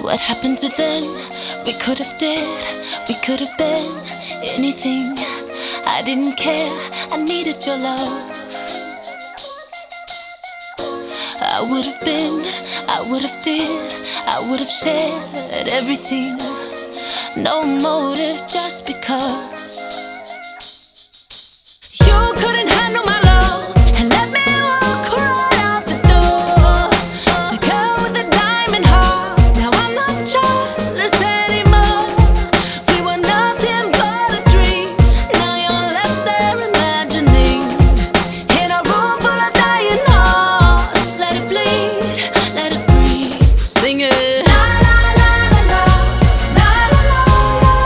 What happened to then? We could have been anything. I didn't care, I needed your love. I would have been, I would have did, I would have shared everything. No motive, just because.